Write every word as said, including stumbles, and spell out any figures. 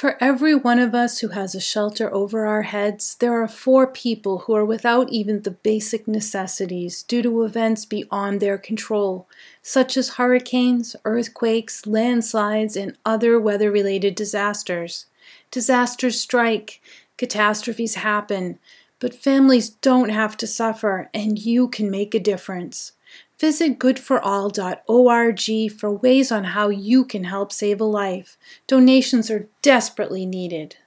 For every one of us who has a shelter over our heads, there are four people who are without even the basic necessities due to events beyond their control, such as hurricanes, earthquakes, landslides, and other weather-related disasters. Disasters strike, catastrophes happen, but families don't have to suffer, and you can make a difference. Visit good for all dot org for ways on how you can help save a life. Donations are desperately needed.